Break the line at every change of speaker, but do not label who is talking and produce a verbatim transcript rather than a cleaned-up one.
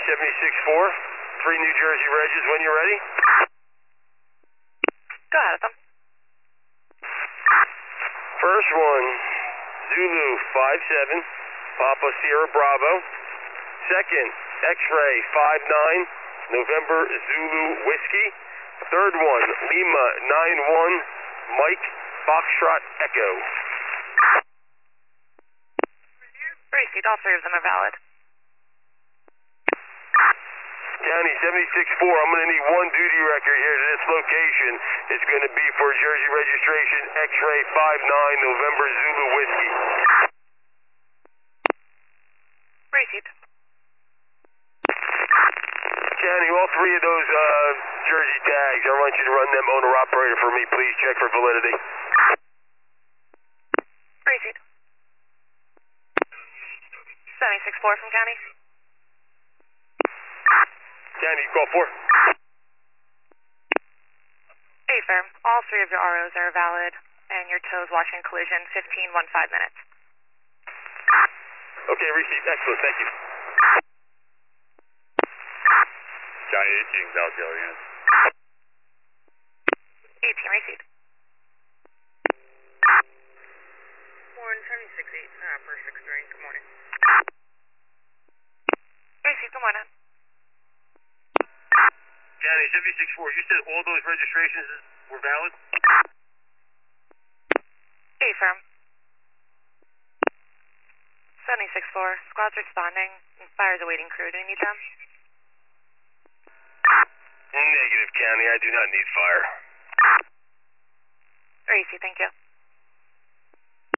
seventy-six four, three New Jersey Regis when you're ready.
Go ahead with them.
First one, Zulu five seven, Papa Sierra Bravo. Second, X-Ray five nine, November Zulu Whiskey. Third one, Lima nine one, Mike Foxtrot Echo.
Received. All three of them are valid.
County seventy-six four, I'm going to need one duty record here to this location. It's going to be for Jersey registration X-Ray five nine, November Zulu Whiskey.
Received.
County, all three of those uh, Jersey tags, I want you to run them owner-operator for me, please. Check for validity.
Received. seventy-six four from County.
County, call four.
Affirm. All three of your R Os are valid, and your toes watching collision fifteen fifteen minutes.
Okay, received. Excellent. Thank you.
County eighteen, valid yellow units.
eighteen received.
Warren seventy-six eight, uh, for six three, good morning.
Received. Good morning.
County seventy-six four, you said all those registrations were valid?
Affirm. seventy-six four, squad's responding. Fire's awaiting crew. Do you need them?
Negative, County. I do not need fire.